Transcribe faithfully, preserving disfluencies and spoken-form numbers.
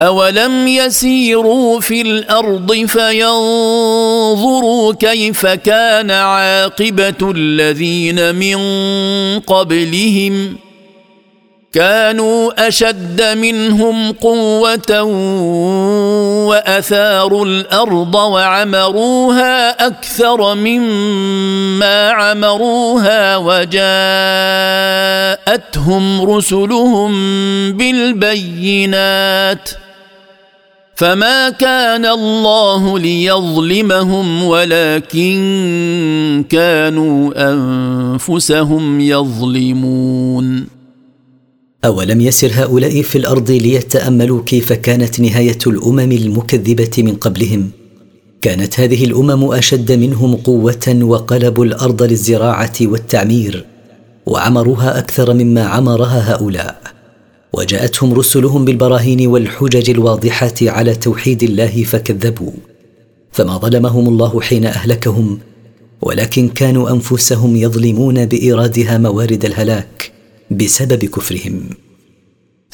أولم يسيروا في الأرض فينظروا كيف كان عاقبة الذين من قبلهم كانوا أشد منهم قوة وأثاروا الأرض وعمروها أكثر مما عمروها وجاءتهم رسلهم بالبينات فما كان الله ليظلمهم ولكن كانوا أنفسهم يظلمون. أولم يسر هؤلاء في الأرض ليتأملوا كيف كانت نهاية الأمم المكذبة من قبلهم؟ كانت هذه الأمم أشد منهم قوة وقلبوا الأرض للزراعة والتعمير وعمروها أكثر مما عمرها هؤلاء، وجاءتهم رسلهم بالبراهين والحجج الواضحة على توحيد الله فكذبوا، فما ظلمهم الله حين أهلكهم ولكن كانوا أنفسهم يظلمون بإيرادها موارد الهلاك بسبب كفرهم.